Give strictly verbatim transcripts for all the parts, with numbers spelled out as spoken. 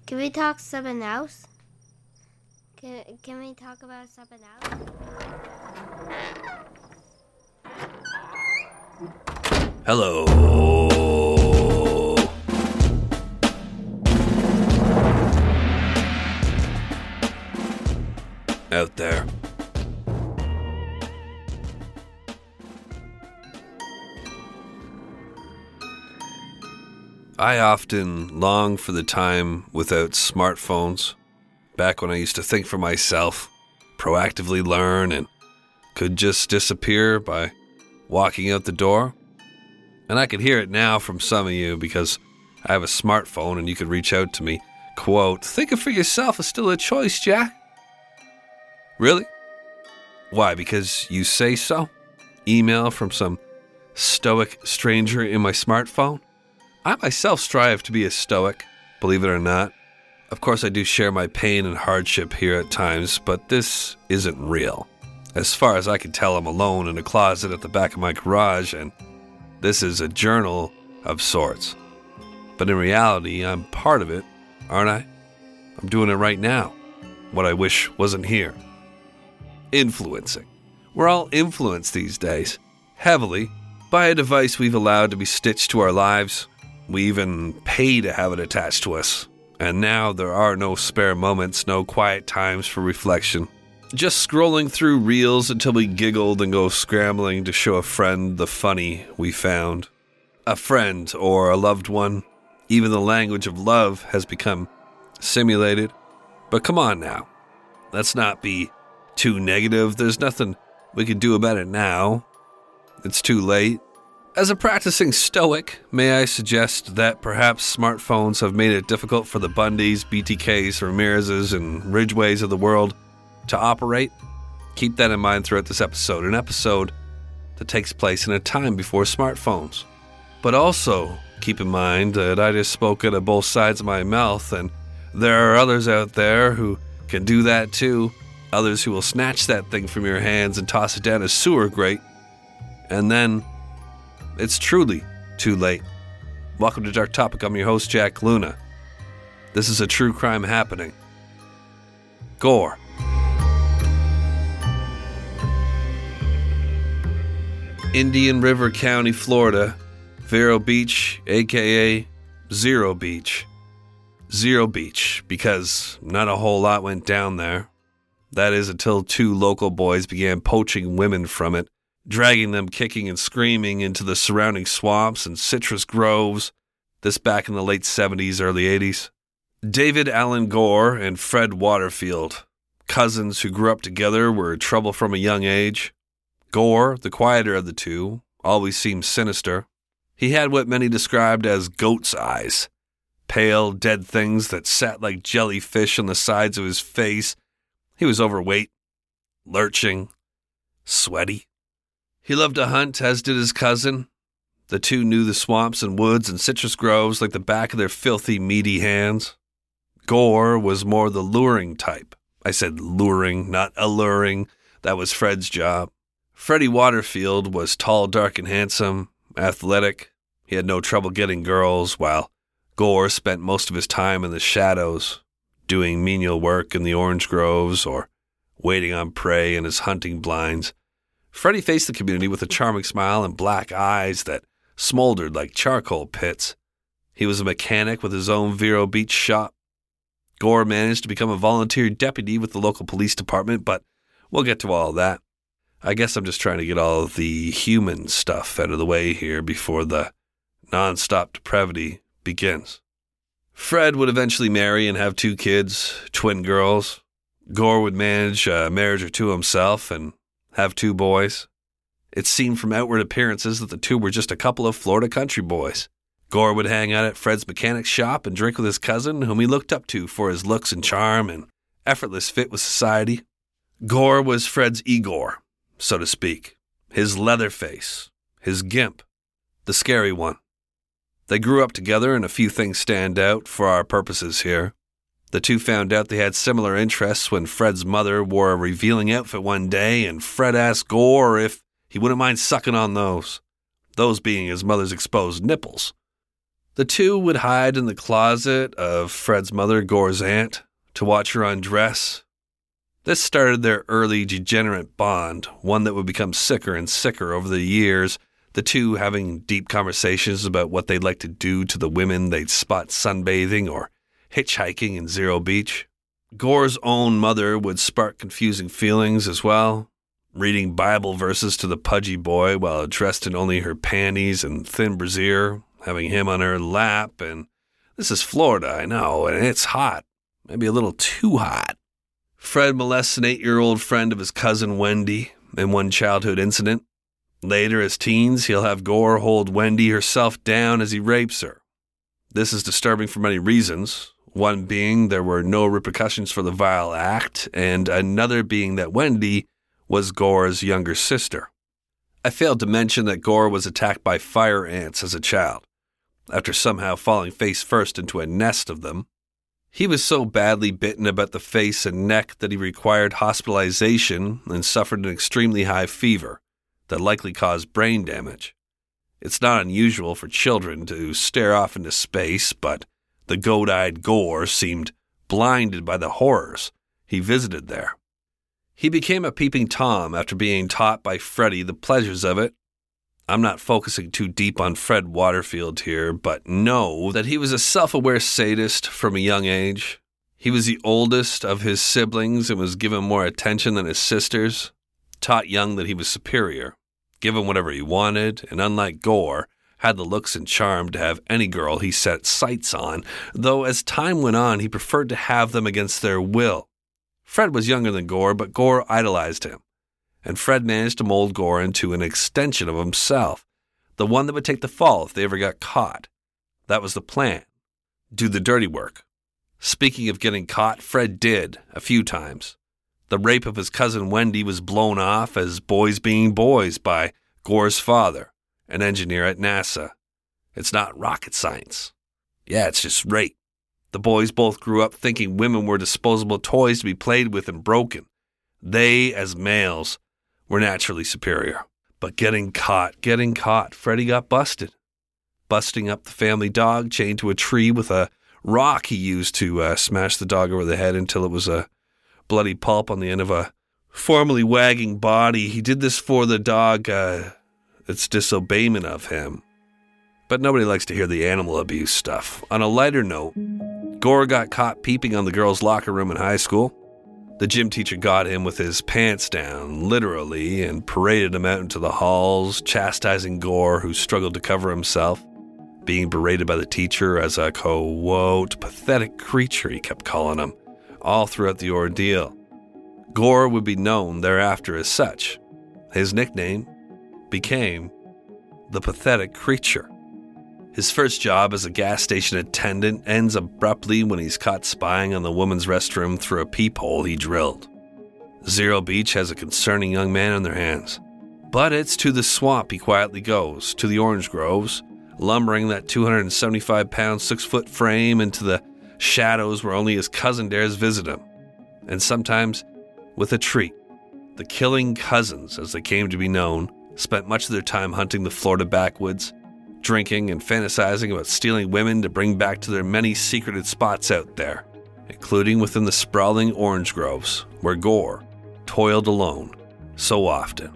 Can we talk something else? Can, can we talk about something else? Hello. Out there. I often long for the time without smartphones, back when I used to think for myself, proactively learn, and could just disappear by walking out the door. And I can hear it now from some of you because I have a smartphone and you can reach out to me. Quote, "Think of for yourself is still a choice, Jack." Really? Why? Because you say so? Email from some stoic stranger in my smartphone? I myself strive to be a stoic, believe it or not. Of course, I do share my pain and hardship here at times, but this isn't real. As far as I can tell, I'm alone in a closet at the back of my garage, and this is a journal of sorts. But in reality, I'm part of it, aren't I? I'm doing it right now. What I wish wasn't here. Influencing. We're all influenced these days, heavily, by a device we've allowed to be stitched to our lives. We even pay to have it attached to us. And now there are no spare moments, no quiet times for reflection. Just scrolling through reels until we giggled and go scrambling to show a friend the funny we found. A friend or a loved one. Even the language of love has become simulated. But come on now. Let's not be too negative. There's nothing we can do about it now. It's too late. As a practicing stoic, may I suggest that perhaps smartphones have made it difficult for the Bundys, B T Ks, Ramirez's, and Ridgeways of the world to operate? Keep that in mind throughout this episode, an episode that takes place in a time before smartphones. But also, keep in mind that I just spoke out of both sides of my mouth, and there are others out there who can do that too. Others who will snatch that thing from your hands and toss it down a sewer grate. And then it's truly too late. Welcome to Dark Topic. I'm your host, Jack Luna. This is a true crime happening. Gore. Indian River County, Florida. Vero Beach, a k a. Zero Beach. Zero Beach, because not a whole lot went down there. That is until two local boys began poaching women from it, dragging them kicking and screaming into the surrounding swamps and citrus groves, this back in the late seventies, early eighties. David Allen Gore and Fred Waterfield, cousins who grew up together, were in trouble from a young age. Gore, the quieter of the two, always seemed sinister. He had what many described as goat's eyes, pale, dead things that sat like jellyfish on the sides of his face. He was overweight, lurching, sweaty. He loved to hunt, as did his cousin. The two knew the swamps and woods and citrus groves like the back of their filthy, meaty hands. Gore was more the luring type. I said luring, not alluring. That was Fred's job. Freddie Waterfield was tall, dark, and handsome, athletic. He had no trouble getting girls, while Gore spent most of his time in the shadows, doing menial work in the orange groves or waiting on prey in his hunting blinds. Freddie faced the community with a charming smile and black eyes that smoldered like charcoal pits. He was a mechanic with his own Vero Beach shop. Gore managed to become a volunteer deputy with the local police department, but we'll get to all that. I guess I'm just trying to get all of the human stuff out of the way here before the non-stop depravity begins. Fred would eventually marry and have two kids, twin girls. Gore would manage a marriage or two himself and have two boys. It seemed from outward appearances that the two were just a couple of Florida country boys. Gore would hang out at Fred's mechanic shop and drink with his cousin, whom he looked up to for his looks and charm and effortless fit with society. Gore was Fred's Igor, so to speak, his leather face, his gimp, the scary one. They grew up together, and a few things stand out for our purposes here. The two found out they had similar interests when Fred's mother wore a revealing outfit one day, and Fred asked Gore if he wouldn't mind sucking on those, those being his mother's exposed nipples. The two would hide in the closet of Fred's mother, Gore's aunt, to watch her undress. This started their early degenerate bond, one that would become sicker and sicker over the years, the two having deep conversations about what they'd like to do to the women they'd spot sunbathing or hitchhiking in Zero Beach. Gore's own mother would spark confusing feelings as well, reading Bible verses to the pudgy boy while dressed in only her panties and thin brassiere, having him on her lap, and this is Florida, I know, and it's hot, maybe a little too hot. Fred molests an eight-year-old friend of his cousin Wendy in one childhood incident. Later, as teens, he'll have Gore hold Wendy herself down as he rapes her. This is disturbing for many reasons, one being there were no repercussions for the vile act, and another being that Wendy was Gore's younger sister. I failed to mention that Gore was attacked by fire ants as a child, after somehow falling face first into a nest of them. He was so badly bitten about the face and neck that he required hospitalization and suffered an extremely high fever that likely caused brain damage. It's not unusual for children to stare off into space, but the goat-eyed Gore seemed blinded by the horrors he visited there. He became a peeping Tom after being taught by Freddie the pleasures of it. I'm not focusing too deep on Fred Waterfield here, but know that he was a self-aware sadist from a young age. He was the oldest of his siblings and was given more attention than his sisters, taught young that he was superior, given whatever he wanted, and unlike Gore, had the looks and charm to have any girl he set sights on, though as time went on he preferred to have them against their will. Fred was younger than Gore, but Gore idolized him, and Fred managed to mold Gore into an extension of himself, the one that would take the fall if they ever got caught. That was the plan. Do the dirty work. Speaking of getting caught, Fred did, a few times. The rape of his cousin Wendy was blown off as boys being boys by Gore's father, an engineer at NASA. It's not rocket science. Yeah, it's just rape. The boys both grew up thinking women were disposable toys to be played with and broken. They, as males, were naturally superior. But getting caught, getting caught, Freddie got busted. Busting up the family dog chained to a tree with a rock he used to uh, smash the dog over the head until it was a bloody pulp on the end of a formerly wagging body. He did this for the dog, uh, its disobeyment of him. But nobody likes to hear the animal abuse stuff. On a lighter note, Gore got caught peeping on the girls' locker room in high school. The gym teacher got him with his pants down, literally, and paraded him out into the halls, chastising Gore, who struggled to cover himself, being berated by the teacher as a, quote, pathetic creature, he kept calling him, all throughout the ordeal. Gore would be known thereafter as such. His nickname became the Pathetic Creature. His first job as a gas station attendant ends abruptly when he's caught spying on the woman's restroom through a peephole he drilled. Zero Beach has a concerning young man on their hands. But it's to the swamp he quietly goes, to the orange groves, lumbering that two hundred seventy-five pound, six-foot frame into the shadows where only his cousin dares visit him. And sometimes with a treat. The Killing Cousins, as they came to be known, spent much of their time hunting the Florida backwoods, drinking and fantasizing about stealing women to bring back to their many secreted spots out there, including within the sprawling orange groves, where Gore toiled alone so often.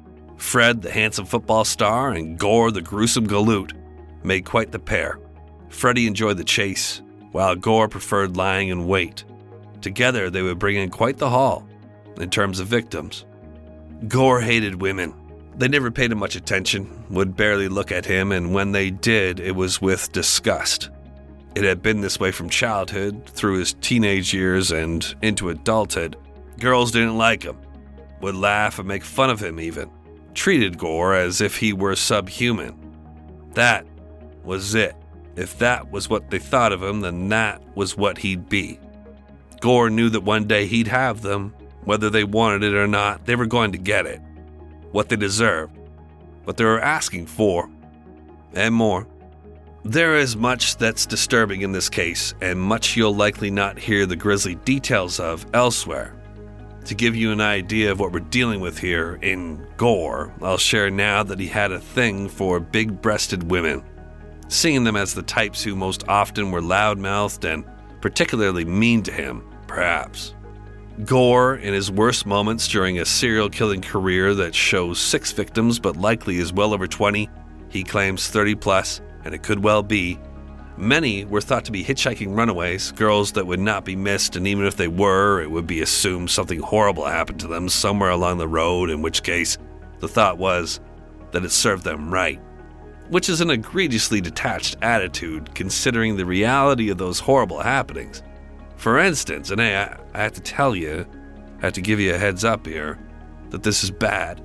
Fred, the handsome football star, and Gore, the gruesome galoot, made quite the pair. Freddie enjoyed the chase, while Gore preferred lying in wait. Together, they would bring in quite the haul, in terms of victims. Gore hated women. They never paid him much attention, would barely look at him, and when they did, it was with disgust. It had been this way from childhood, through his teenage years, and into adulthood. Girls didn't like him, would laugh and make fun of him even, treated Gore as if he were subhuman. That was it. If that was what they thought of him, then that was what he'd be. Gore knew that one day he'd have them. Whether they wanted it or not, they were going to get it. What they deserved, what they were asking for, and more. There is much that's disturbing in this case, and much you'll likely not hear the grisly details of elsewhere. To give you an idea of what we're dealing with here in Gore, I'll share now that he had a thing for big-breasted women. seeing them as the types who most often were loud-mouthed and particularly mean to him, perhaps. Gore, in his worst moments during a serial-killing career that shows six victims but likely is well over twenty, he claims thirty plus, and it could well be. Many were thought to be hitchhiking runaways, girls that would not be missed, and even if they were, it would be assumed something horrible happened to them somewhere along the road, in which case the thought was that it served them right. Which is an egregiously detached attitude, considering the reality of those horrible happenings. For instance, and hey, I, I have to tell you, I have to give you a heads up here, that this is bad.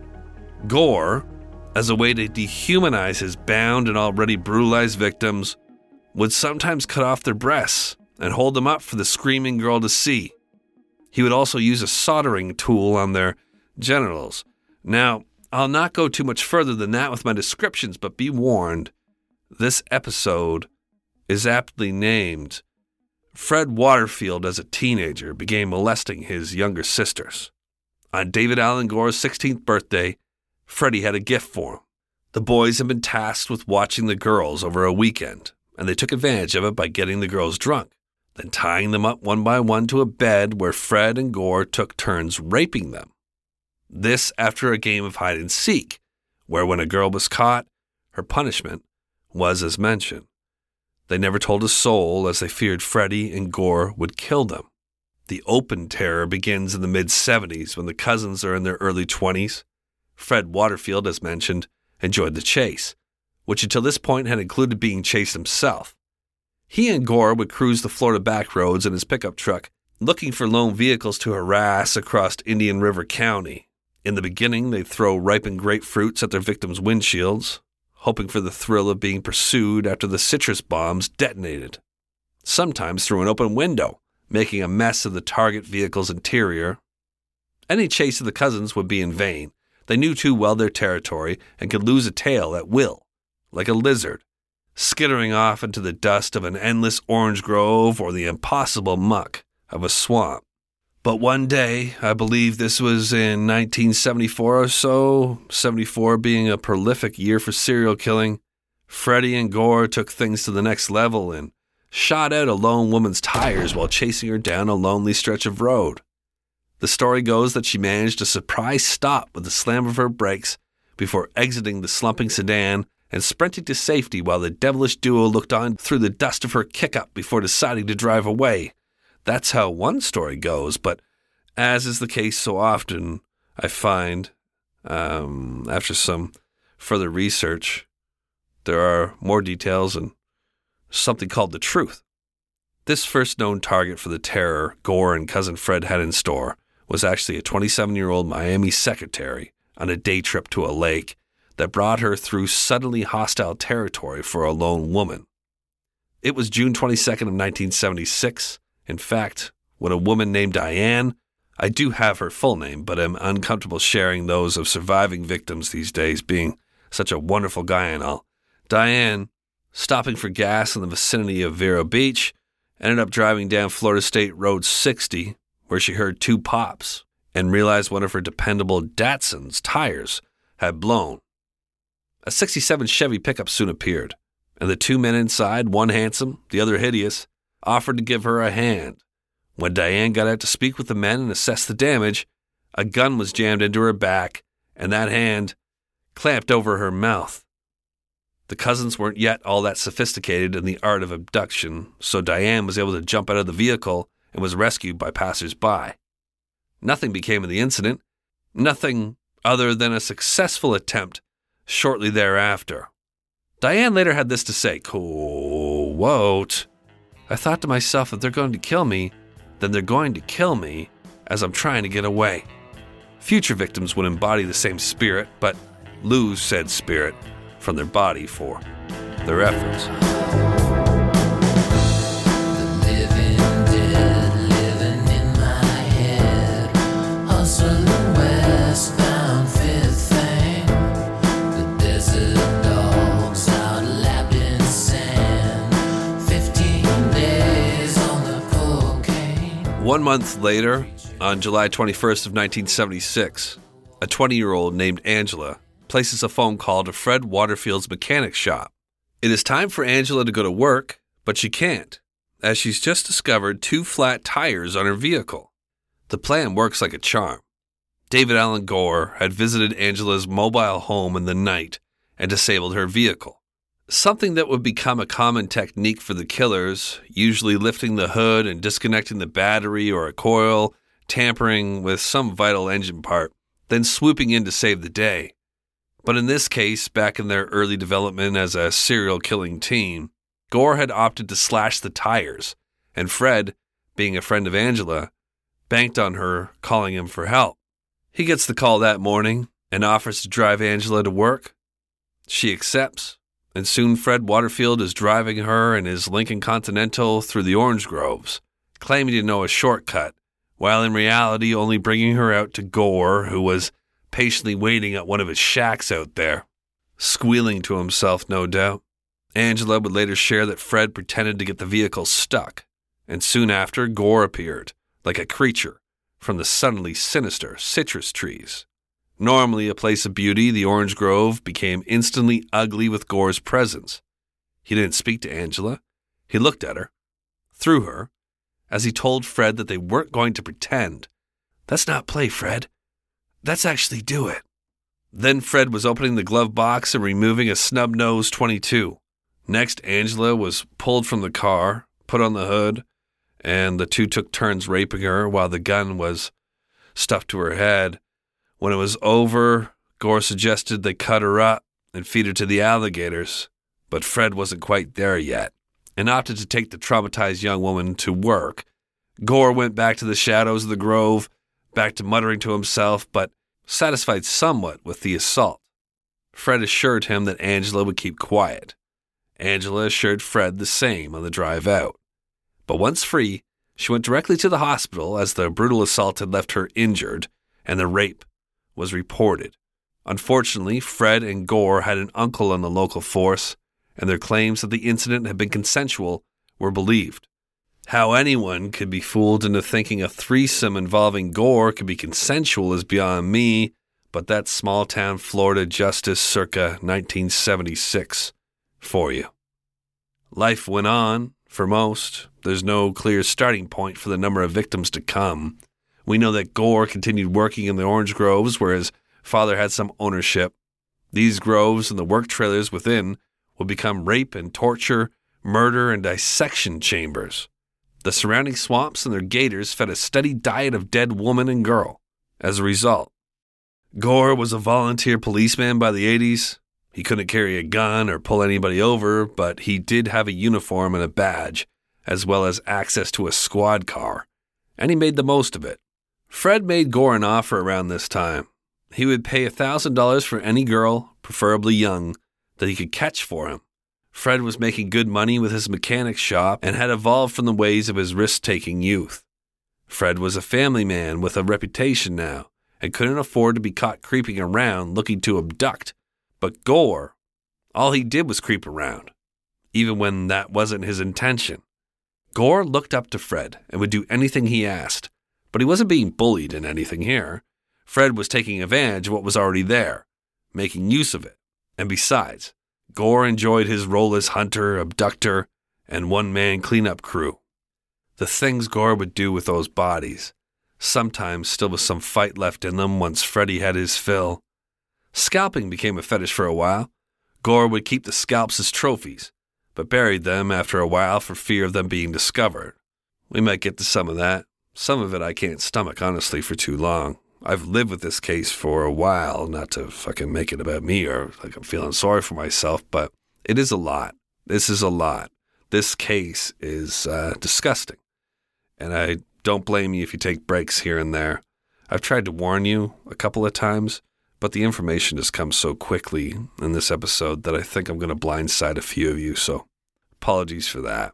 Gore, as a way to dehumanize his bound and already brutalized victims, would sometimes cut off their breasts and hold them up for the screaming girl to see. He would also use a soldering tool on their genitals. Now, I'll not go too much further than that with my descriptions, but be warned, this episode is aptly named Fred Waterfield as a teenager began molesting his younger sisters. On David Alan Gore's sixteenth birthday, Freddie had a gift for him. The boys had been tasked with watching the girls over a weekend, and they took advantage of it by getting the girls drunk, then tying them up one by one to a bed where Fred and Gore took turns raping them. This after a game of hide and seek, where when a girl was caught, her punishment was as mentioned. They never told a soul as they feared Freddie and Gore would kill them. The open terror begins in the mid-seventies when the cousins are in their early twenties. Fred Waterfield, as mentioned, enjoyed the chase, which until this point had included being chased himself. He and Gore would cruise the Florida back roads in his pickup truck, looking for lone vehicles to harass across Indian River County. In the beginning, they'd throw ripened grapefruits at their victims' windshields, hoping for the thrill of being pursued after the citrus bombs detonated. Sometimes through an open window, making a mess of the target vehicle's interior. Any chase of the cousins would be in vain. They knew too well their territory and could lose a tail at will, like a lizard, skittering off into the dust of an endless orange grove or the impossible muck of a swamp. But one day, I believe this was in nineteen seventy-four or so, seventy-four being a prolific year for serial killing, Freddie and Gore took things to the next level and shot out a lone woman's tires while chasing her down a lonely stretch of road. The story goes that she managed a surprise stop with the slam of her brakes before exiting the slumping sedan and sprinting to safety while the devilish duo looked on through the dust of her kick-up before deciding to drive away. That's how one story goes, but as is the case so often, I find, um, after some further research, there are more details and something called the truth. This first known target for the terror Gore and Cousin Fred had in store was actually a twenty-seven-year-old Miami secretary on a day trip to a lake that brought her through suddenly hostile territory for a lone woman. It was June twenty-second of nineteen seventy-six. In fact, when a woman named Diane, I do have her full name, but am uncomfortable sharing those of surviving victims these days, being such a wonderful guy and all. Diane, stopping for gas in the vicinity of Vero Beach, ended up driving down Florida State Road sixty, where she heard two pops and realized one of her dependable Datsun's tires had blown. A sixty-seven Chevy pickup soon appeared, and the two men inside, one handsome, the other hideous, offered to give her a hand. When Diane got out to speak with the men and assess the damage, a gun was jammed into her back, and that hand clamped over her mouth. The cousins weren't yet all that sophisticated in the art of abduction, so Diane was able to jump out of the vehicle and was rescued by passers-by. Nothing became of the incident, nothing other than a successful attempt shortly thereafter. Diane later had this to say, quote, "I thought to myself, if they're going to kill me, then they're going to kill me as I'm trying to get away." Future victims would embody the same spirit, but lose said spirit from their body for their efforts. One month later, on July twenty-first of nineteen seventy-six, a twenty-year-old named Angela places a phone call to Fred Waterfield's mechanic shop. It is time for Angela to go to work, but she can't, as she's just discovered two flat tires on her vehicle. The plan works like a charm. David Alan Gore had visited Angela's mobile home in the night and disabled her vehicle, something that would become a common technique for the killers, usually lifting the hood and disconnecting the battery or a coil, tampering with some vital engine part, then swooping in to save the day. But in this case, back in their early development as a serial killing team, Gore had opted to slash the tires, and Fred, being a friend of Angela, banked on her calling him for help. He gets the call that morning and offers to drive Angela to work. She accepts, and soon Fred Waterfield is driving her in his Lincoln Continental through the orange groves, claiming to know a shortcut, while in reality only bringing her out to Gore, who was patiently waiting at one of his shacks out there, squealing to himself, no doubt. Angela would later share that Fred pretended to get the vehicle stuck, and soon after, Gore appeared, like a creature, from the suddenly sinister citrus trees. Normally a place of beauty, the orange grove became instantly ugly with Gore's presence. He didn't speak to Angela. He looked at her, through her, as he told Fred that they weren't going to pretend. That's not play, Fred. That's actually do it. Then Fred was opening the glove box and removing a snub-nosed twenty-two. Next, Angela was pulled from the car, put on the hood, and the two took turns raping her while the gun was stuffed to her head. When it was over, Gore suggested they cut her up and feed her to the alligators, but Fred wasn't quite there yet and opted to take the traumatized young woman to work. Gore went back to the shadows of the grove, back to muttering to himself, but satisfied somewhat with the assault. Fred assured him that Angela would keep quiet. Angela assured Fred the same on the drive out. But once free, she went directly to the hospital as the brutal assault had left her injured and the rape was reported. Unfortunately, Fred and Gore had an uncle on the local force, and their claims that the incident had been consensual were believed. How anyone could be fooled into thinking a threesome involving Gore could be consensual is beyond me, but that's small-town Florida justice circa nineteen seventy-six for you. Life went on, for most. There's no clear starting point for the number of victims to come. We know that Gore continued working in the orange groves where his father had some ownership. These groves and the work trailers within would become rape and torture, murder and dissection chambers. The surrounding swamps and their gators fed a steady diet of dead woman and girl. As a result, Gore was a volunteer policeman by the eighties. He couldn't carry a gun or pull anybody over, but he did have a uniform and a badge, as well as access to a squad car, and he made the most of it. Fred made Gore an offer around this time. He would pay one thousand dollars for any girl, preferably young, that he could catch for him. Fred was making good money with his mechanic shop and had evolved from the ways of his risk-taking youth. Fred was a family man with a reputation now and couldn't afford to be caught creeping around looking to abduct. But Gore, all he did was creep around, even when that wasn't his intention. Gore looked up to Fred and would do anything he asked, but he wasn't being bullied in anything here. Fred was taking advantage of what was already there, making use of it. And besides, Gore enjoyed his role as hunter, abductor, and one-man cleanup crew. The things Gore would do with those bodies, sometimes still with some fight left in them once Freddy had his fill. Scalping became a fetish for a while. Gore would keep the scalps as trophies, but buried them after a while for fear of them being discovered. We might get to some of that. Some of it I can't stomach, honestly, for too long. I've lived with this case for a while, not to fucking make it about me or like I'm feeling sorry for myself, but it is a lot. This is a lot. This case is uh, disgusting. And I don't blame you if you take breaks here and there. I've tried to warn you a couple of times, but the information just comes so quickly in this episode that I think I'm going to blindside a few of you, so apologies for that.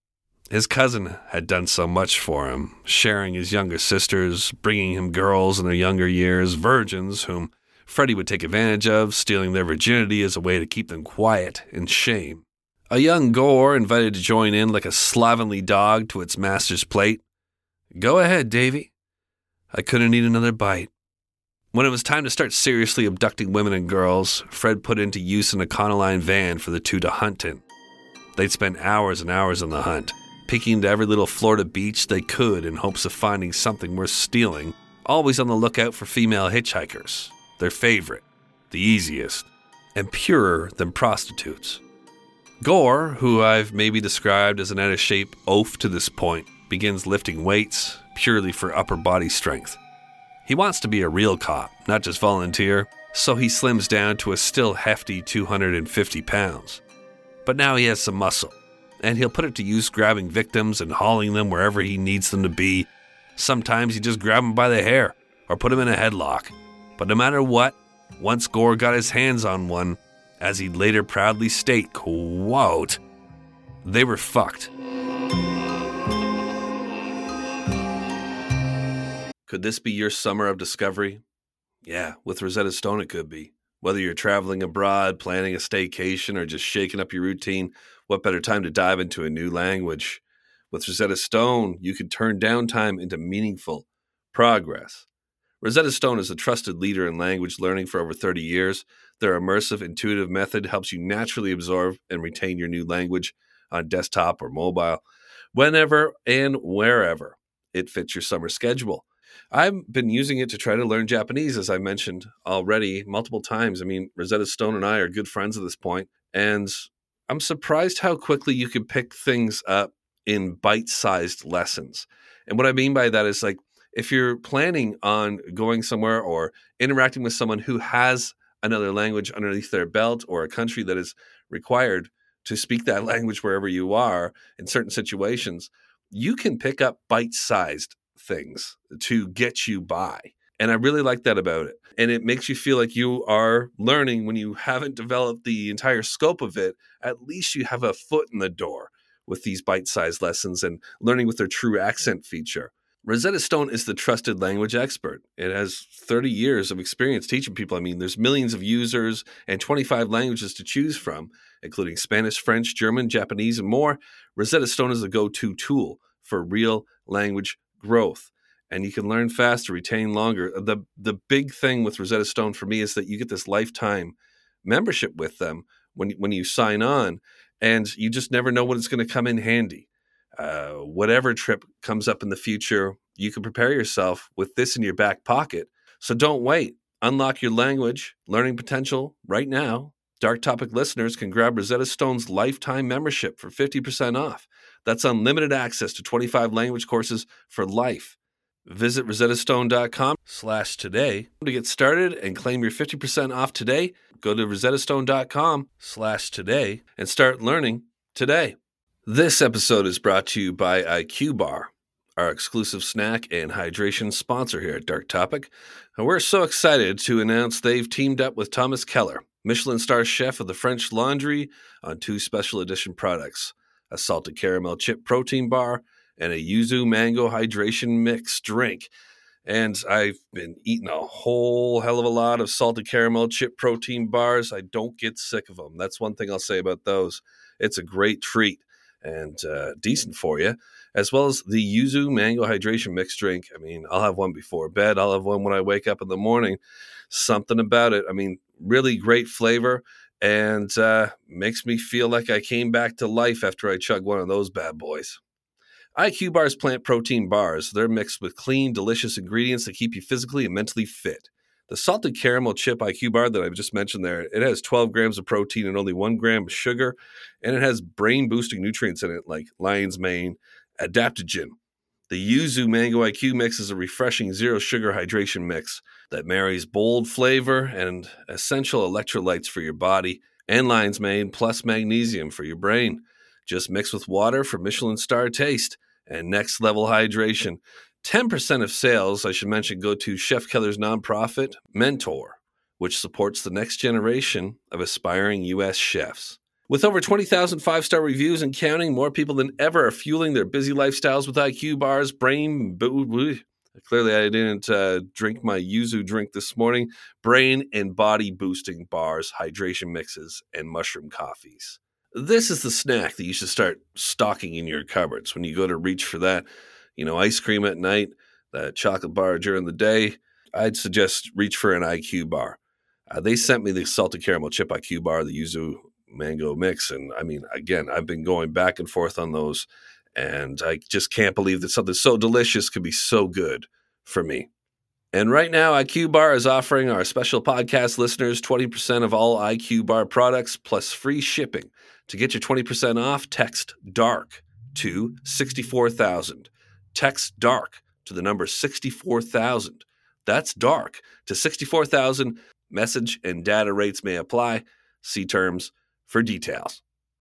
His cousin had done so much for him, sharing his younger sisters, bringing him girls in their younger years, virgins whom Freddy would take advantage of, stealing their virginity as a way to keep them quiet in shame. A young Gore invited to join in like a slovenly dog to its master's plate. Go ahead, Davy. I couldn't eat another bite. When it was time to start seriously abducting women and girls, Fred put into use an Econoline van for the two to hunt in. They'd spend hours and hours on the hunt, peeking into every little Florida beach they could in hopes of finding something worth stealing, always on the lookout for female hitchhikers, their favorite, the easiest, and purer than prostitutes. Gore, who I've maybe described as an out-of-shape oaf to this point, begins lifting weights purely for upper body strength. He wants to be a real cop, not just volunteer, so he slims down to a still hefty two hundred fifty pounds. But now he has some muscle, and he'll put it to use grabbing victims and hauling them wherever he needs them to be. Sometimes he just grab them by the hair, or put them in a headlock. But no matter what, once Gore got his hands on one, as he'd later proudly state, quote, they were fucked. Could this be your summer of discovery? Yeah, with Rosetta Stone it could be. Whether you're traveling abroad, planning a staycation, or just shaking up your routine, what better time to dive into a new language? With Rosetta Stone, you can turn downtime into meaningful progress. Rosetta Stone is a trusted leader in language learning for over thirty years. Their immersive, intuitive method helps you naturally absorb and retain your new language on desktop or mobile, whenever and wherever it fits your summer schedule. I've been using it to try to learn Japanese, as I mentioned already multiple times. I mean, Rosetta Stone and I are good friends at this point, and I'm surprised how quickly you can pick things up in bite-sized lessons. And what I mean by that is, like, if you're planning on going somewhere or interacting with someone who has another language underneath their belt, or a country that is required to speak that language wherever you are in certain situations, you can pick up bite-sized things to get you by. And I really like that about it. And it makes you feel like you are learning when you haven't developed the entire scope of it. At least you have a foot in the door with these bite-sized lessons and learning with their true accent feature. Rosetta Stone is the trusted language expert. It has thirty years of experience teaching people. I mean, there's millions of users and twenty-five languages to choose from, including Spanish, French, German, Japanese, and more. Rosetta Stone is a go-to tool for real language growth, and you can learn faster, retain longer. The the big thing with Rosetta Stone for me is that you get this lifetime membership with them when, when you sign on, and you just never know when it's going to come in handy. Uh, whatever trip comes up in the future, you can prepare yourself with this in your back pocket. So don't wait. Unlock your language learning potential right now. Dark Topic listeners can grab Rosetta Stone's lifetime membership for fifty percent off. That's unlimited access to twenty-five language courses for life. Visit rosettastone.com slash today to get started and claim your fifty percent off today. Go to rosettastone.com slash today and start learning today. This episode is brought to you by I Q Bar, our exclusive snack and hydration sponsor here at Dark Topic. And we're so excited to announce they've teamed up with Thomas Keller, Michelin star chef of the French Laundry, on two special edition products, a salted caramel chip protein bar and a yuzu mango hydration mix drink. And I've been eating a whole hell of a lot of salted caramel chip protein bars. I don't get sick of them. That's one thing I'll say about those. It's a great treat and uh, decent for you, as well as the yuzu mango hydration mix drink. I mean, I'll have one before bed. I'll have one when I wake up in the morning. Something about it. I mean, really great flavor, and uh, makes me feel like I came back to life after I chug one of those bad boys. I Q Bar's plant protein bars. They're mixed with clean, delicious ingredients that keep you physically and mentally fit. The salted caramel chip I Q Bar that I've just mentioned there, it has twelve grams of protein and only one gram of sugar, and it has brain-boosting nutrients in it like lion's mane, adaptogen. The Yuzu Mango I Q mix is a refreshing zero-sugar hydration mix that marries bold flavor and essential electrolytes for your body, and lion's mane plus magnesium for your brain. Just mix with water for Michelin star taste and next-level hydration. ten percent of sales, I should mention, go to Chef Keller's nonprofit, Mentor, which supports the next generation of aspiring U S chefs. With over twenty thousand five-star reviews and counting, more people than ever are fueling their busy lifestyles with I Q Bars, brain... Bo- Clearly, I didn't uh, drink my yuzu drink this morning. Brain and body-boosting bars, hydration mixes, and mushroom coffees. This is the snack that you should start stocking in your cupboards when you go to reach for that. You know, ice cream at night, that chocolate bar during the day. I'd suggest reach for an I Q bar. Uh, they sent me the salted caramel chip I Q bar, the yuzu mango mix. And I mean, again, I've been going back and forth on those, and I just can't believe that something so delicious could be so good for me. And right now, I Q Bar is offering our special podcast listeners twenty percent of all I Q Bar products plus free shipping. To get your twenty percent off, text DARK to sixty-four thousand. Text DARK to the number sixty-four thousand. That's DARK to sixty-four thousand. Message and data rates may apply. See terms for details.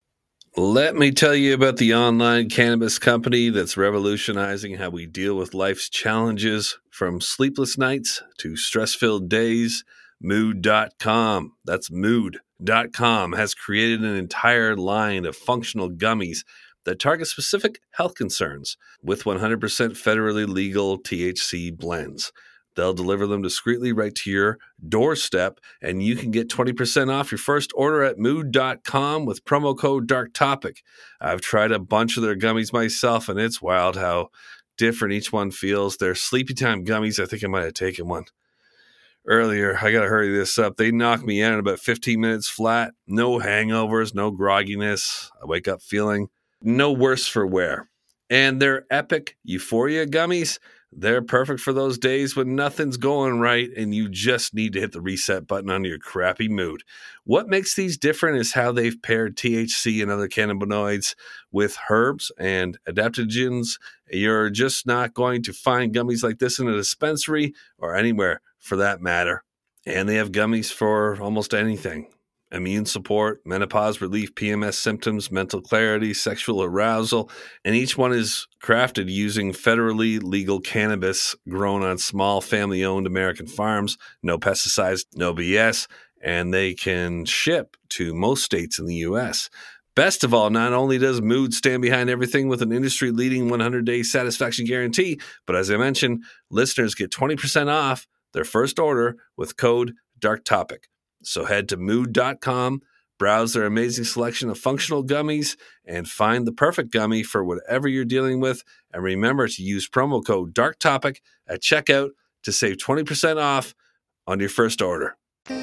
Let me tell you about the online cannabis company that's revolutionizing how we deal with life's challenges, from sleepless nights to stress-filled days. Mood dot com, that's mood dot com, has created an entire line of functional gummies that target specific health concerns with one hundred percent federally legal T H C blends. They'll deliver them discreetly right to your doorstep, and you can get twenty percent off your first order at mood dot com with promo code DARKTOPIC. I've tried a bunch of their gummies myself, and it's wild how different each one feels. Their Sleepy Time gummies, I think I might have taken one earlier. I got to hurry this up. They knock me out in about fifteen minutes flat. No hangovers, no grogginess. I wake up feeling no worse for wear. And their Epic Euphoria gummies, they're perfect for those days when nothing's going right and you just need to hit the reset button on your crappy mood. What makes these different is how they've paired T H C and other cannabinoids with herbs and adaptogens. You're just not going to find gummies like this in a dispensary or anywhere for that matter. And they have gummies for almost anything. Immune support, menopause relief, P M S symptoms, mental clarity, sexual arousal, and each one is crafted using federally legal cannabis grown on small family-owned American farms, no pesticides, no B S, and they can ship to most states in the U S. Best of all, not only does Mood stand behind everything with an industry-leading one hundred day satisfaction guarantee, but as I mentioned, listeners get twenty percent off their first order with code DARKTOPIC. So head to mood dot com, browse their amazing selection of functional gummies, and find the perfect gummy for whatever you're dealing with. And remember to use promo code DARKTOPIC at checkout to save twenty percent off on your first order.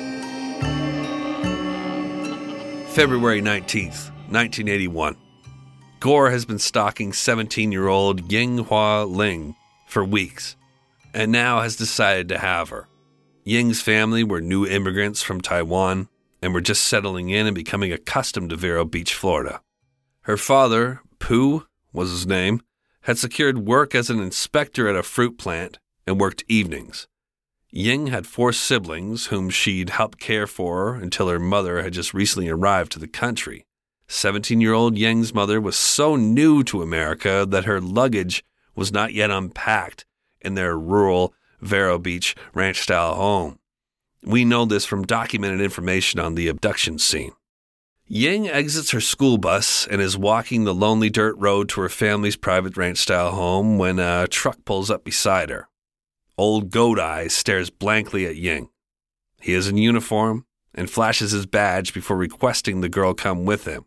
February nineteenth, nineteen eighty-one. Gore has been stalking seventeen-year-old Ying Hua Ling for weeks, and now has decided to have her. Ying's family were new immigrants from Taiwan and were just settling in and becoming accustomed to Vero Beach, Florida. Her father, Pooh was his name, had secured work as an inspector at a fruit plant and worked evenings. Ying had four siblings whom she'd helped care for until her mother had just recently arrived to the country. seventeen-year-old Ying's mother was so new to America that her luggage was not yet unpacked in their rural Vero Beach ranch-style home. We know this from documented information on the abduction scene. Ying exits her school bus and is walking the lonely dirt road to her family's private ranch-style home when a truck pulls up beside her. Old Goat Eyes stares blankly at Ying. He is in uniform and flashes his badge before requesting the girl come with him.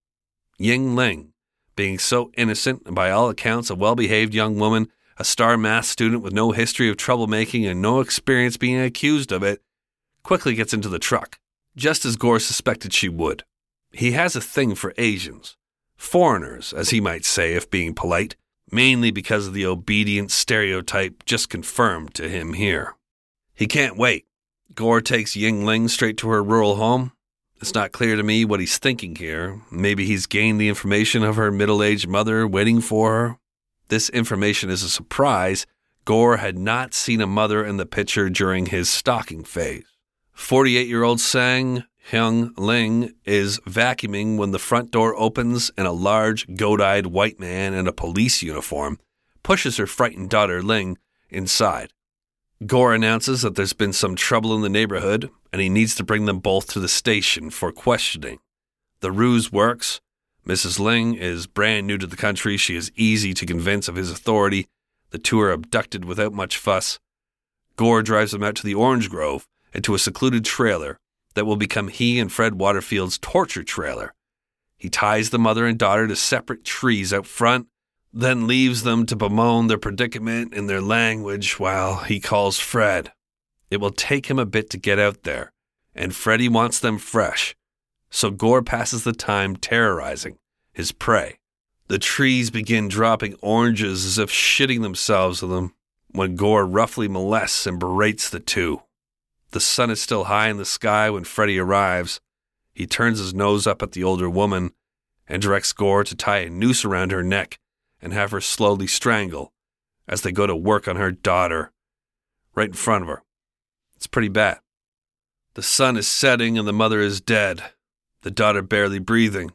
Ying Ling, being so innocent and by all accounts a well-behaved young woman, a star math student with no history of troublemaking and no experience being accused of it, quickly gets into the truck, just as Gore suspected she would. He has a thing for Asians. Foreigners, as he might say if being polite, mainly because of the obedient stereotype just confirmed to him here. He can't wait. Gore takes Ying Ling straight to her rural home. It's not clear to me what he's thinking here. Maybe he's gained the information of her middle-aged mother waiting for her. This information is a surprise. Gore had not seen a mother in the picture during his stalking phase. forty-eight-year-old Sang Hyung Ling is vacuuming when the front door opens and a large, goat-eyed white man in a police uniform pushes her frightened daughter Ling inside. Gore announces that there's been some trouble in the neighborhood and he needs to bring them both to the station for questioning. The ruse works. Missus Ling is brand new to the country. She is easy to convince of his authority. The two are abducted without much fuss. Gore drives them out to the orange grove and to a secluded trailer that will become he and Fred Waterfield's torture trailer. He ties the mother and daughter to separate trees out front, then leaves them to bemoan their predicament in their language while he calls Fred. It will take him a bit to get out there, and Freddy wants them fresh, so Gore passes the time terrorizing his prey. The trees begin dropping oranges as if shitting themselves with them when Gore roughly molests and berates the two. The sun is still high in the sky when Freddy arrives. He turns his nose up at the older woman and directs Gore to tie a noose around her neck and have her slowly strangle as they go to work on her daughter, right in front of her. It's pretty bad. The sun is setting and the mother is dead, the daughter barely breathing.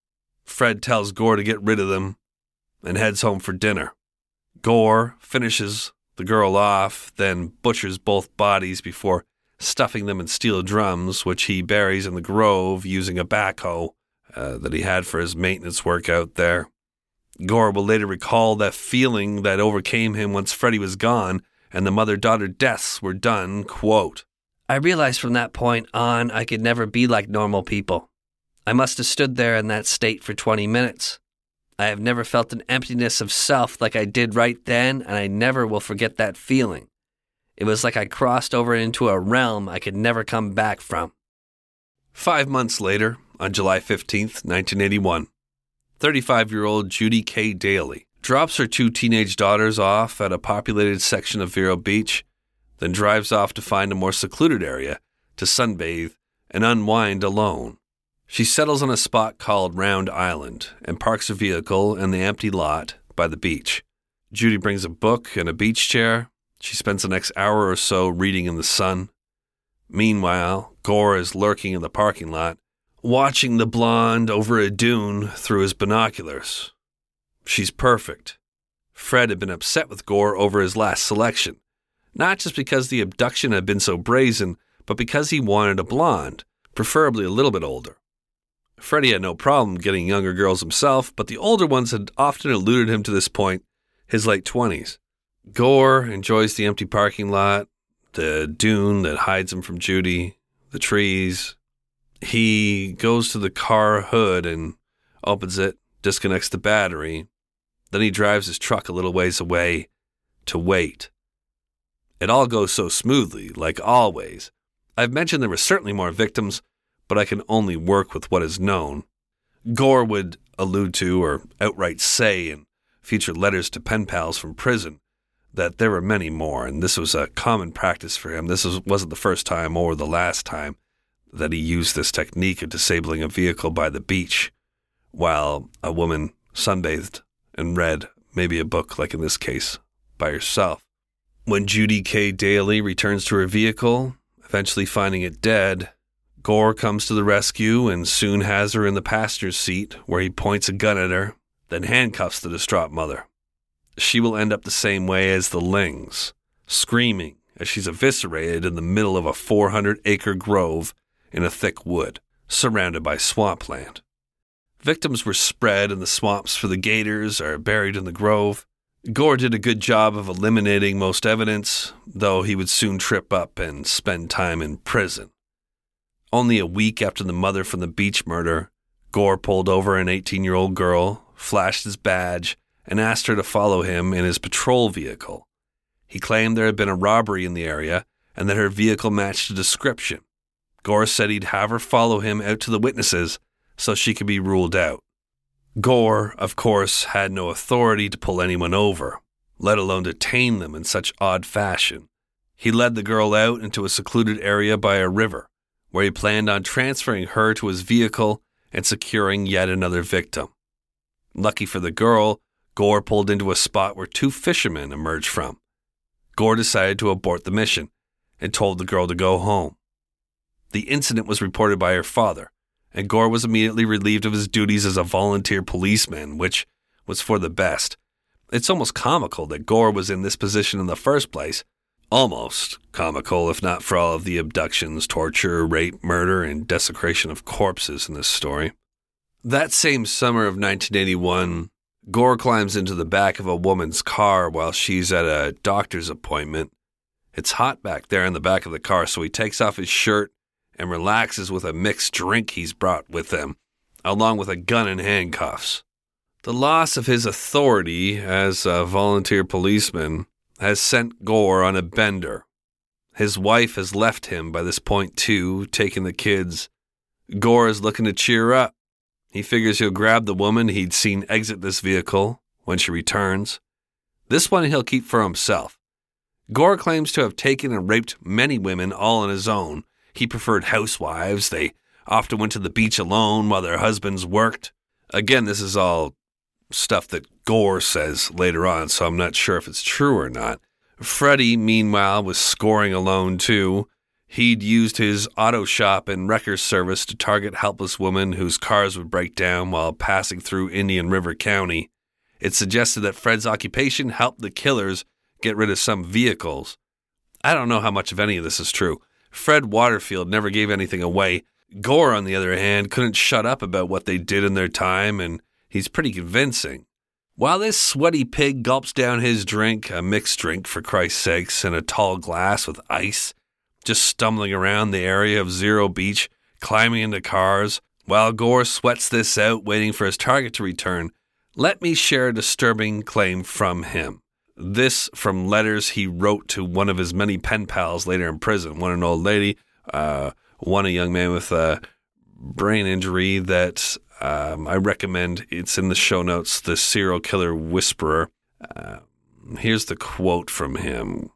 Fred tells Gore to get rid of them and heads home for dinner. Gore finishes the girl off, then butchers both bodies before stuffing them in steel drums, which he buries in the grove using a backhoe uh, that he had for his maintenance work out there. Gore will later recall that feeling that overcame him once Freddy was gone and the mother-daughter deaths were done, quote, "I realized from that point on I could never be like normal people. I must have stood there in that state for twenty minutes. I have never felt an emptiness of self like I did right then, and I never will forget that feeling. It was like I crossed over into a realm I could never come back from." Five months later, on July fifteenth, nineteen eighty-one, thirty-five-year-old Judy K. Daly drops her two teenage daughters off at a populated section of Vero Beach, then drives off to find a more secluded area to sunbathe and unwind alone. She settles on a spot called Round Island and parks her vehicle in the empty lot by the beach. Judy brings a book and a beach chair. She spends the next hour or so reading in the sun. Meanwhile, Gore is lurking in the parking lot, watching the blonde over a dune through his binoculars. She's perfect. Fred had been upset with Gore over his last selection, not just because the abduction had been so brazen, but because he wanted a blonde, preferably a little bit older. Freddy had no problem getting younger girls himself, but the older ones had often eluded him to this point, his late twenties. Gore enjoys the empty parking lot, the dune that hides him from Judy, the trees. He goes to the car hood and opens it, disconnects the battery. Then he drives his truck a little ways away to wait. It all goes so smoothly, like always. I've mentioned there were certainly more victims, but I can only work with what is known. Gore would allude to or outright say in future letters to pen pals from prison that there were many more, and this was a common practice for him. This was, wasn't the first time or the last time that he used this technique of disabling a vehicle by the beach while a woman sunbathed and read maybe a book, like in this case, by herself. When Judy K. Daly returns to her vehicle, eventually finding it dead, Gore comes to the rescue and soon has her in the passenger seat where he points a gun at her, then handcuffs the distraught mother. She will end up the same way as the Lings, screaming as she's eviscerated in the middle of a four hundred acre grove in a thick wood, surrounded by swampland. Victims were spread in the swamps for the gators or buried in the grove. Gore did a good job of eliminating most evidence, though he would soon trip up and spend time in prison. Only a week after the mother from the beach murder, Gore pulled over an eighteen-year-old girl, flashed his badge, and asked her to follow him in his patrol vehicle. He claimed there had been a robbery in the area and that her vehicle matched the description. Gore said he'd have her follow him out to the witnesses so she could be ruled out. Gore, of course, had no authority to pull anyone over, let alone detain them in such odd fashion. He led the girl out into a secluded area by a river, where he planned on transferring her to his vehicle and securing yet another victim. Lucky for the girl, Gore pulled into a spot where two fishermen emerged from. Gore decided to abort the mission and told the girl to go home. The incident was reported by her father, and Gore was immediately relieved of his duties as a volunteer policeman, which was for the best. It's almost comical that Gore was in this position in the first place. Almost comical, if not for all of the abductions, torture, rape, murder, and desecration of corpses in this story. That same summer of nineteen eighty-one, Gore climbs into the back of a woman's car while she's at a doctor's appointment. It's hot back there in the back of the car, so he takes off his shirt and relaxes with a mixed drink he's brought with him, along with a gun and handcuffs. The loss of his authority as a volunteer policeman has sent Gore on a bender. His wife has left him by this point too, taking the kids. Gore is looking to cheer up. He figures he'll grab the woman he'd seen exit this vehicle when she returns. This one he'll keep for himself. Gore claims to have taken and raped many women all on his own. He preferred housewives. They often went to the beach alone while their husbands worked. Again, this is all stuff that Gore says later on, so I'm not sure if it's true or not. Freddie, meanwhile, was scoring alone too. He'd used his auto shop and wrecker service to target helpless women whose cars would break down while passing through Indian River County. It suggested that Fred's occupation helped the killers get rid of some vehicles. I don't know how much of any of this is true. Fred Waterfield never gave anything away. Gore, on the other hand, couldn't shut up about what they did in their time, and he's pretty convincing. While this sweaty pig gulps down his drink, a mixed drink for Christ's sakes, in a tall glass with ice, just stumbling around the area of Zero Beach, climbing into cars, while Gore sweats this out, waiting for his target to return, let me share a disturbing claim from him. This from letters he wrote to one of his many pen pals later in prison. One an old lady, uh, one a young man with a brain injury that um, I recommend. It's in the show notes, The Serial Killer Whisperer. Uh, here's the quote from him.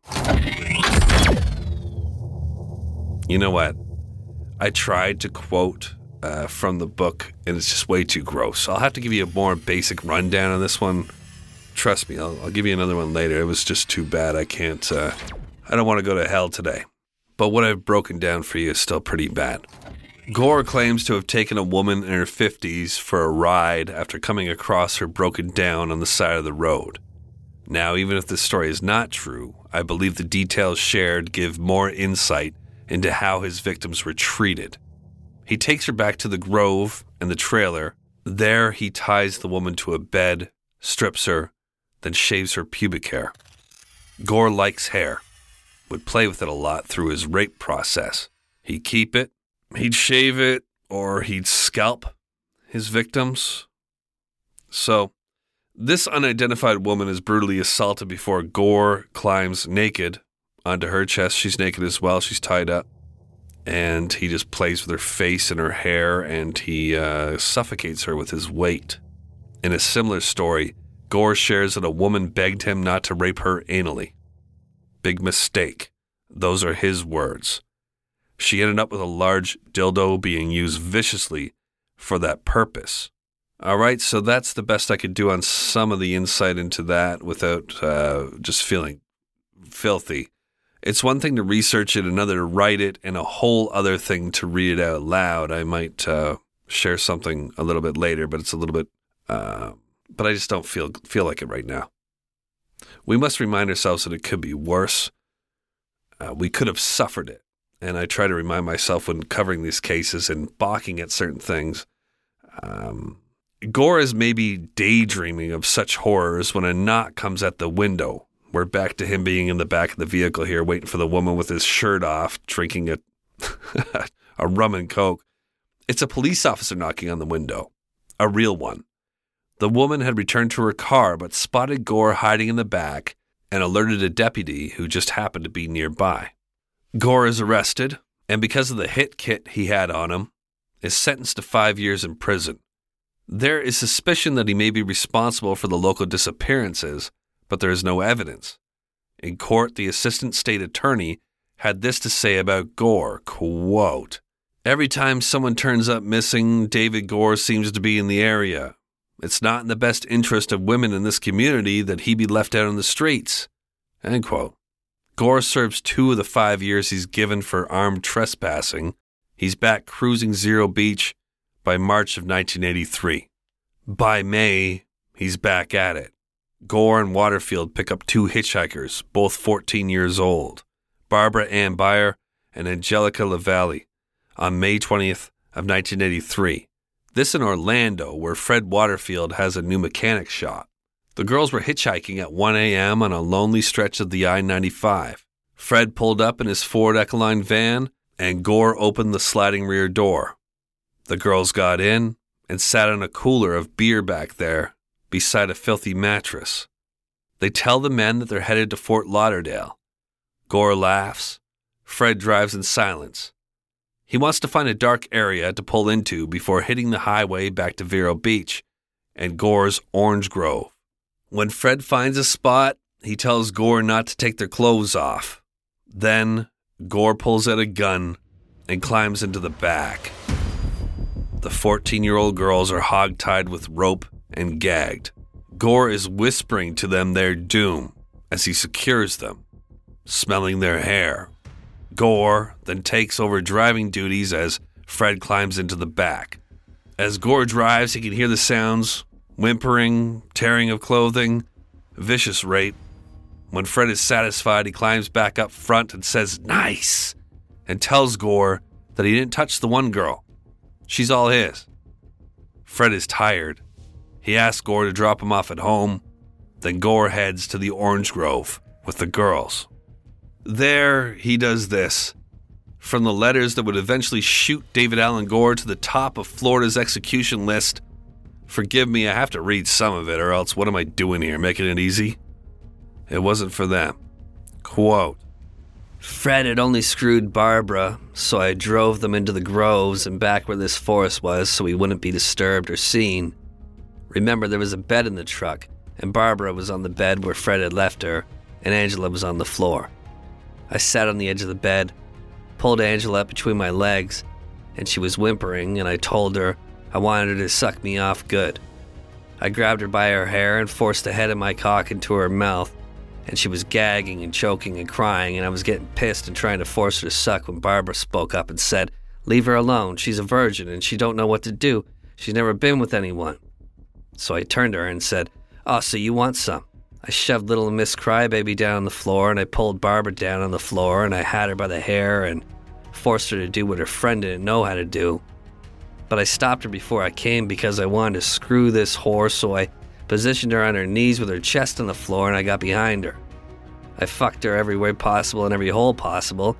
You know what? I tried to quote uh, from the book, and it's just way too gross. I'll have to give you a more basic rundown on this one. Trust me, I'll, I'll give you another one later. It was just too bad. I can't, uh, I don't want to go to hell today. But what I've broken down for you is still pretty bad. Gore claims to have taken a woman in her fifties for a ride after coming across her broken down on the side of the road. Now, even if this story is not true, I believe the details shared give more insight into how his victims were treated. He takes her back to the Grove and the trailer. There, he ties the woman to a bed, strips her, then shaves her pubic hair. Gore likes hair, would play with it a lot through his rape process. He'd keep it, he'd shave it, or he'd scalp his victims. So, this unidentified woman is brutally assaulted before Gore climbs naked onto her chest. She's naked as well. She's tied up. And he just plays with her face and her hair, and he uh, suffocates her with his weight. In a similar story, Gore shares that a woman begged him not to rape her anally. Big mistake. Those are his words. She ended up with a large dildo being used viciously for that purpose. All right, so that's the best I could do on some of the insight into that without uh, just feeling filthy. It's one thing to research it, another to write it, and a whole other thing to read it out loud. I might uh, share something a little bit later, but it's a little bit, uh, but I just don't feel feel like it right now. We must remind ourselves that it could be worse. Uh, we could have suffered it, and I try to remind myself when covering these cases and balking at certain things. Um, Gore is maybe daydreaming of such horrors when a knock comes at the window. We're back to him being in the back of the vehicle here, waiting for the woman with his shirt off, drinking a, a rum and coke. It's a police officer knocking on the window, a real one. The woman had returned to her car, but spotted Gore hiding in the back and alerted a deputy who just happened to be nearby. Gore is arrested, and because of the hit kit he had on him, is sentenced to five years in prison. There is suspicion that he may be responsible for the local disappearances, but there is no evidence. In court, the assistant state attorney had this to say about Gore, quote, "Every time someone turns up missing, David Gore seems to be in the area. It's not in the best interest of women in this community that he be left out on the streets." End quote. Gore serves two of the five years he's given for armed trespassing. He's back cruising Zero Beach by March of nineteen eighty-three. By May, he's back at it. Gore and Waterfield pick up two hitchhikers, both fourteen years old, Barbara Ann Beyer and Angelica LaValle, on May twentieth of nineteen eighty-three. This in Orlando, where Fred Waterfield has a new mechanic shop. The girls were hitchhiking at one a.m. on a lonely stretch of the I ninety-five. Fred pulled up in his Ford Ecoline van, and Gore opened the sliding rear door. The girls got in and sat on a cooler of beer back there, beside a filthy mattress. They tell the men that they're headed to Fort Lauderdale. Gore laughs, Fred drives in silence. He wants to find a dark area to pull into before hitting the highway back to Vero Beach and Gore's Orange Grove. When Fred finds a spot, he tells Gore not to take their clothes off. Then, Gore pulls out a gun and climbs into the back. The fourteen-year-old girls are hogtied with rope and gagged. Gore is whispering to them their doom as he secures them, smelling their hair. Gore then takes over driving duties as Fred climbs into the back. As Gore drives, he can hear the sounds, whimpering, tearing of clothing, vicious rape. When Fred is satisfied, he climbs back up front and says, "Nice," and tells Gore that he didn't touch the one girl. She's all his. Fred is tired. He asks Gore to drop him off at home. Then Gore heads to the Orange Grove with the girls. There, he does this. From the letters that would eventually shoot David Allen Gore to the top of Florida's execution list. Forgive me, I have to read some of it, or else what am I doing here, making it easy? It wasn't for them. Quote, "Fred had only screwed Barbara, so I drove them into the groves and back where this forest was so he wouldn't be disturbed or seen. Remember, there was a bed in the truck, and Barbara was on the bed where Fred had left her, and Angela was on the floor. I sat on the edge of the bed, pulled Angela up between my legs, and she was whimpering, and I told her I wanted her to suck me off good. I grabbed her by her hair and forced the head of my cock into her mouth, and she was gagging and choking and crying, and I was getting pissed and trying to force her to suck when Barbara spoke up and said, 'Leave her alone, she's a virgin and she don't know what to do. She's never been with anyone.' So I turned to her and said, 'Oh, so you want some?' I shoved little Miss Crybaby down on the floor, and I pulled Barbara down on the floor, and I had her by the hair and forced her to do what her friend didn't know how to do. But I stopped her before I came because I wanted to screw this whore, so I positioned her on her knees with her chest on the floor, and I got behind her. I fucked her every way possible and every hole possible.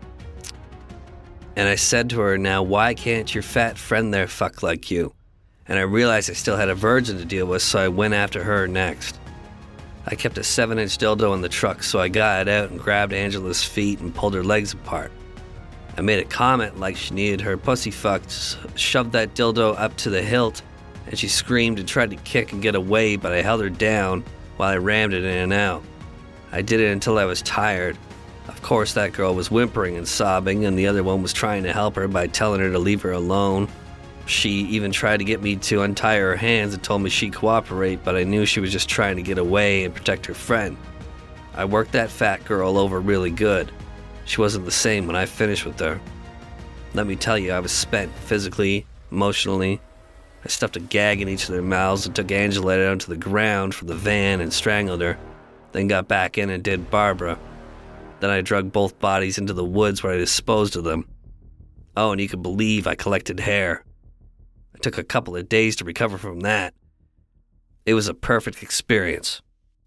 And I said to her, 'Now why can't your fat friend there fuck like you?' And I realized I still had a virgin to deal with, so I went after her next. I kept a seven-inch dildo in the truck, so I got it out and grabbed Angela's feet and pulled her legs apart. I made a comment like she needed her pussy fucked, shoved that dildo up to the hilt, and she screamed and tried to kick and get away, but I held her down while I rammed it in and out. I did it until I was tired. Of course, that girl was whimpering and sobbing, and the other one was trying to help her by telling her to leave her alone. She even tried to get me to untie her hands and told me she'd cooperate, but I knew she was just trying to get away and protect her friend. I worked that fat girl over really good. She wasn't the same when I finished with her. Let me tell you, I was spent physically, emotionally. I stuffed a gag in each of their mouths and took Angela down to the ground from the van and strangled her, then got back in and did Barbara. Then I dragged both bodies into the woods where I disposed of them. Oh, and you can believe I collected hair. It took a couple of days to recover from that. It was a perfect experience."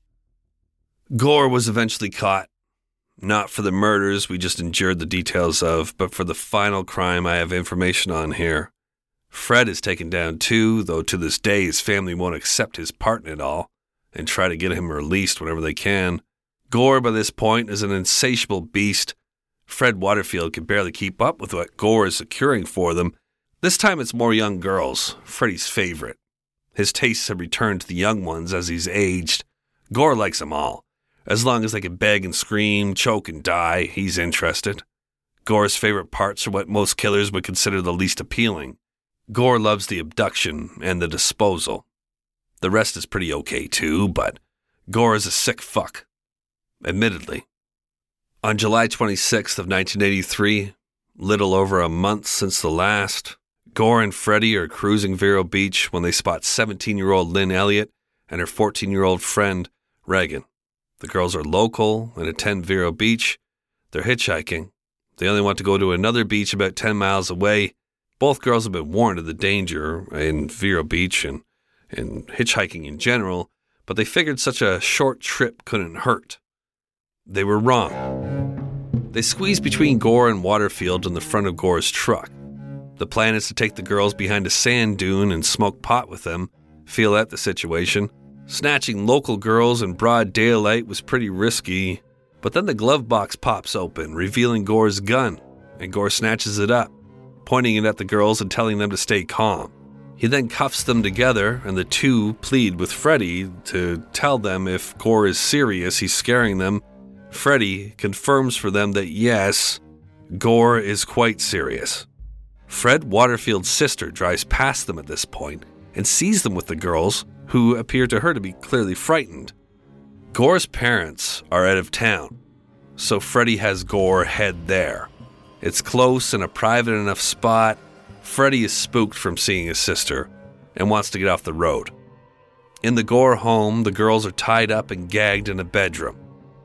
Gore was eventually caught. Not for the murders we just endured the details of, but for the final crime I have information on here. Fred is taken down too, though to this day his family won't accept his part in it all and try to get him released whenever they can. Gore, by this point, is an insatiable beast. Fred Waterfield can barely keep up with what Gore is securing for them. This time it's more young girls, Freddy's favorite. His tastes have returned to the young ones as he's aged. Gore likes them all. As long as they can beg and scream, choke and die, he's interested. Gore's favorite parts are what most killers would consider the least appealing. Gore loves the abduction and the disposal. The rest is pretty okay too, but Gore is a sick fuck. Admittedly. On July twenty-sixth of nineteen eighty-three, little over a month since the last, Gore and Freddy are cruising Vero Beach when they spot seventeen-year-old Lynn Elliott and her fourteen-year-old friend, Reagan. The girls are local and attend Vero Beach. They're hitchhiking. They only want to go to another beach about ten miles away. Both girls have been warned of the danger in Vero Beach and, and hitchhiking in general, but they figured such a short trip couldn't hurt. They were wrong. They squeeze between Gore and Waterfield in the front of Gore's truck. The plan is to take the girls behind a sand dune and smoke pot with them, feel out the situation. Snatching local girls in broad daylight was pretty risky, But then the glove box pops open, revealing Gore's gun, and Gore snatches it up, pointing it at the girls and telling them to stay calm. He then cuffs them together, and the two plead with Freddy to tell them if Gore is serious, he's scaring them. Freddy confirms for them that yes, Gore is quite serious. Fred Waterfield's sister drives past them at this point and sees them with the girls, who appear to her to be clearly frightened. Gore's parents are out of town, so Freddy has Gore head there. It's close and a private enough spot. Freddy is spooked from seeing his sister and wants to get off the road. In the Gore home, the girls are tied up and gagged in a bedroom.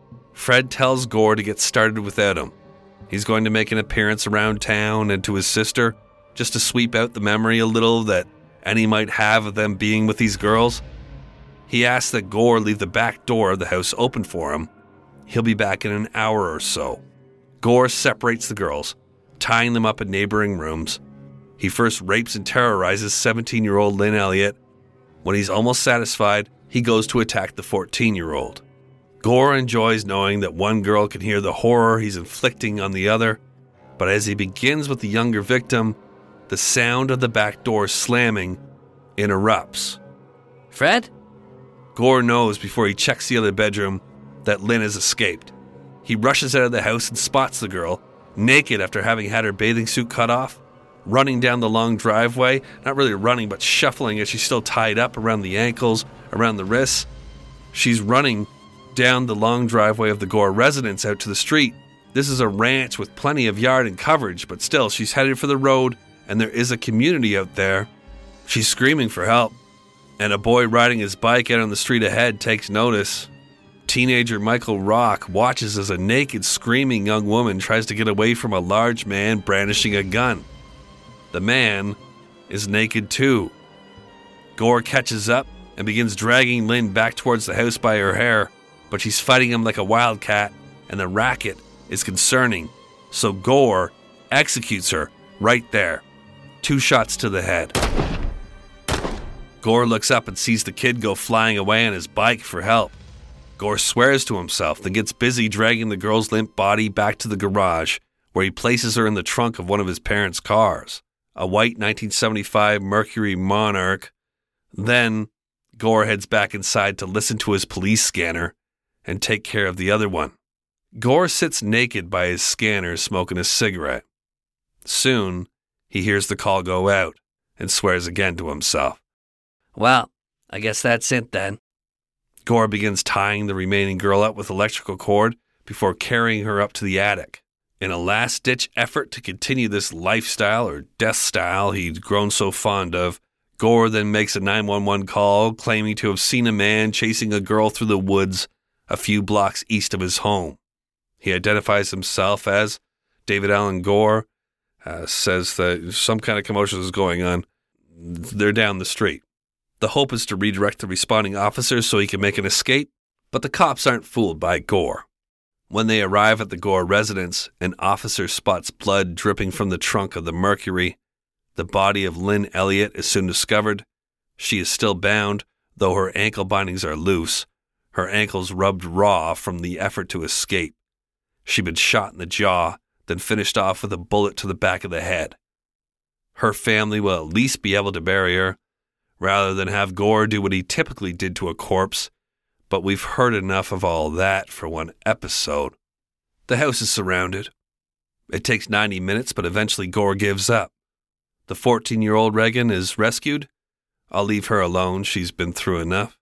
Fred tells Gore to get started without him. He's going to make an appearance around town and to his sister, just to sweep out the memory a little that any might have of them being with these girls. He asks that Gore leave the back door of the house open for him. He'll be back in an hour or so. Gore separates the girls, tying them up in neighboring rooms. He first rapes and terrorizes seventeen-year-old Lynn Elliott. When he's almost satisfied, he goes to attack the fourteen-year-old. Gore enjoys knowing that one girl can hear the horror he's inflicting on the other, but as he begins with the younger victim, the sound of the back door slamming interrupts. Fred? Gore knows before he checks the other bedroom that Lynn has escaped. He rushes out of the house and spots the girl, naked after having had her bathing suit cut off, running down the long driveway, not really running but shuffling as she's still tied up around the ankles, around the wrists. She's running down the long driveway of the Gore residence out to the street. This is a ranch with plenty of yard and coverage, but still, she's headed for the road, and there is a community out there. She's screaming for help, and a boy riding his bike out on the street ahead takes notice. Teenager Michael Rock watches as a naked, screaming young woman tries to get away from a large man brandishing a gun. The man is naked too. Gore catches up and begins dragging Lynn back towards the house by her hair, but she's fighting him like a wildcat, and the racket is concerning, so Gore executes her right there. Two shots to the head. Gore looks up and sees the kid go flying away on his bike for help. Gore swears to himself, then gets busy dragging the girl's limp body back to the garage, where he places her in the trunk of one of his parents' cars, a white nineteen seventy-five Mercury Monarch. Then, Gore heads back inside to listen to his police scanner and take care of the other one. Gore sits naked by his scanner smoking a cigarette. Soon, he hears the call go out and swears again to himself. Well, I guess that's it then. Gore begins tying the remaining girl up with electrical cord before carrying her up to the attic. In a last-ditch effort to continue this lifestyle or death style he'd grown so fond of, Gore then makes a nine one one call claiming to have seen a man chasing a girl through the woods a few blocks east of his home. He identifies himself as David Alan Gore, uh, says that some kind of commotion is going on. They're down the street. The hope is to redirect the responding officers so he can make an escape, but the cops aren't fooled by Gore. When they arrive at the Gore residence, an officer spots blood dripping from the trunk of the Mercury. The body of Lynn Elliott is soon discovered. She is still bound, though her ankle bindings are loose, her ankles rubbed raw from the effort to escape. She'd been shot in the jaw, then finished off with a bullet to the back of the head. Her family will at least be able to bury her, rather than have Gore do what he typically did to a corpse, but we've heard enough of all that for one episode. The house is surrounded. It takes ninety minutes, but eventually Gore gives up. The fourteen-year-old Regan is rescued. I'll leave her alone, she's been through enough.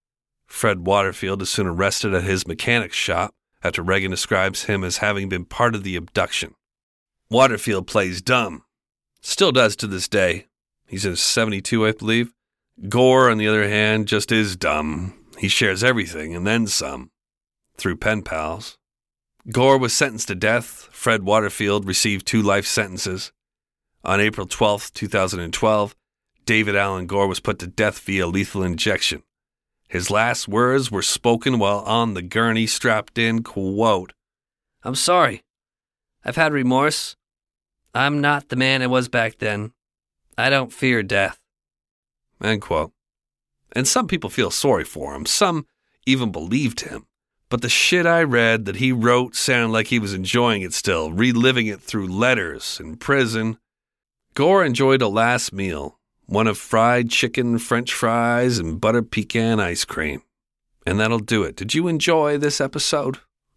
Fred Waterfield is soon arrested at his mechanic's shop after Regan describes him as having been part of the abduction. Waterfield plays dumb. Still does to this day. He's in seventy-two, I believe. Gore, on the other hand, just is dumb. He shares everything and then some, through pen pals. Gore was sentenced to death. Fred Waterfield received two life sentences. On April twelfth, twenty twelve, David Alan Gore was put to death via lethal injection. His last words were spoken while on the gurney strapped in, quote, I'm sorry. I've had remorse. I'm not the man I was back then. I don't fear death. End quote. And some people feel sorry for him. Some even believed him. But the shit I read that he wrote sounded like he was enjoying it still, reliving it through letters in prison. Gore enjoyed a last meal, one of fried chicken, french fries, and buttered pecan ice cream. And that'll do it. Did you enjoy this episode?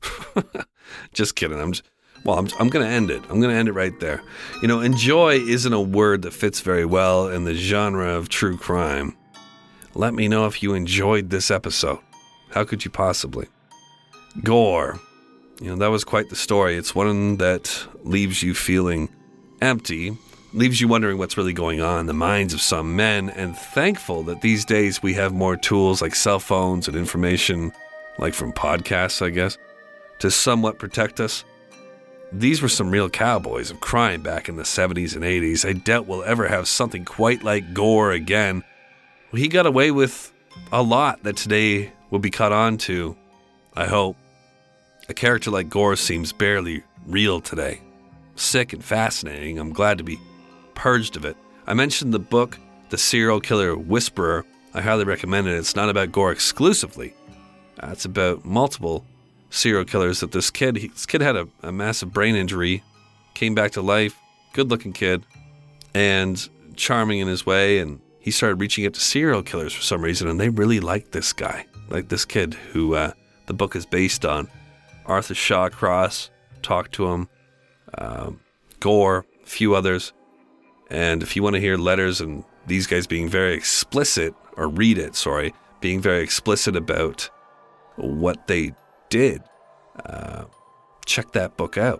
Just kidding. I'm just, well, I'm, I'm going to end it. I'm going to end it right there. You know, enjoy isn't a word that fits very well in the genre of true crime. Let me know if you enjoyed this episode. How could you possibly? Gore. You know, that was quite the story. It's one that leaves you feeling empty, leaves you wondering what's really going on in the minds of some men, and thankful that these days we have more tools like cell phones and information, like from podcasts, I guess, to somewhat protect us. These were some real cowboys of crime back in the seventies and eighties. I doubt we'll ever have something quite like Gore again. He got away with a lot that today will be caught on to, I hope. A character like Gore seems barely real today. Sick and fascinating. I'm glad to be purged of it. I mentioned the book, The Serial Killer Whisperer. I highly recommend it. It's not about Gore exclusively. Uh, it's about multiple serial killers that this kid, he, this kid had a, a massive brain injury, came back to life, good-looking kid, and charming in his way, and he started reaching out to serial killers for some reason, and they really liked this guy, like this kid who uh, the book is based on. Arthur Shawcross talked to him, um, Gore, a few others. And if you want to hear letters and these guys being very explicit, or read it, sorry, being very explicit about what they did, uh, check that book out.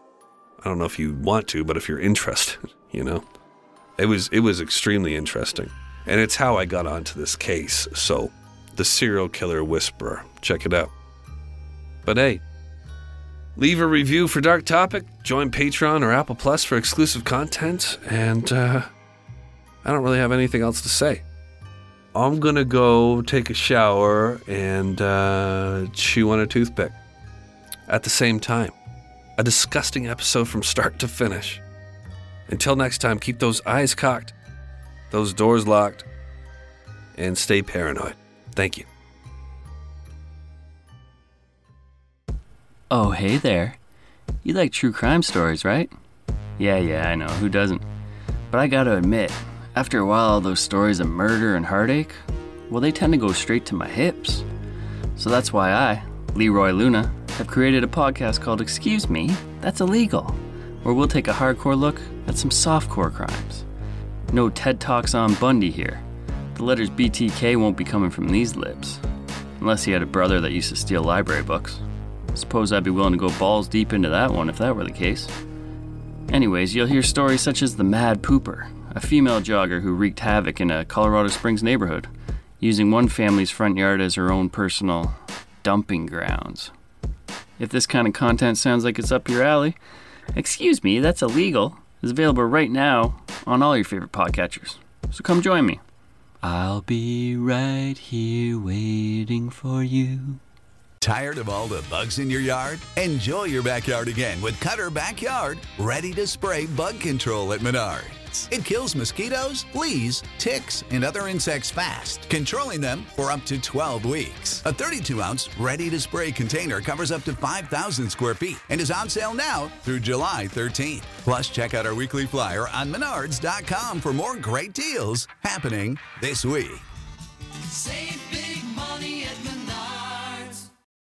I don't know if you want to, but if you're interested, you know. It was, it was extremely interesting. And it's how I got onto this case. So, The Serial Killer Whisperer. Check it out. But hey, leave a review for Dark Topic, join Patreon or Apple Plus for exclusive content, and uh, I don't really have anything else to say. I'm gonna go take a shower and uh, chew on a toothpick. At the same time, a disgusting episode from start to finish. Until next time, keep those eyes cocked, those doors locked, and stay paranoid. Thank you. Oh, hey there. You like true crime stories, right? Yeah, yeah, I know, who doesn't? But I gotta admit, after a while, all those stories of murder and heartache, well, they tend to go straight to my hips. So that's why I, Leroy Luna, have created a podcast called Excuse Me, That's Illegal, where we'll take a hardcore look at some softcore crimes. No TED Talks on Bundy here. The letters B T K won't be coming from these lips. Unless he had a brother that used to steal library books. Suppose I'd be willing to go balls deep into that one if that were the case. Anyways, you'll hear stories such as the Mad Pooper, a female jogger who wreaked havoc in a Colorado Springs neighborhood, using one family's front yard as her own personal dumping grounds. If this kind of content sounds like it's up your alley, Excuse Me, That's Illegal is available right now on all your favorite podcatchers. So come join me. I'll be right here waiting for you. Tired of all the bugs in your yard? Enjoy your backyard again with Cutter Backyard, ready to spray bug control at Menards. It kills mosquitoes, fleas, ticks, and other insects fast, controlling them for up to twelve weeks. A thirty-two ounce ready-to-spray container covers up to five thousand square feet and is on sale now through July thirteenth. Plus, check out our weekly flyer on menards dot com for more great deals happening this week. Save big.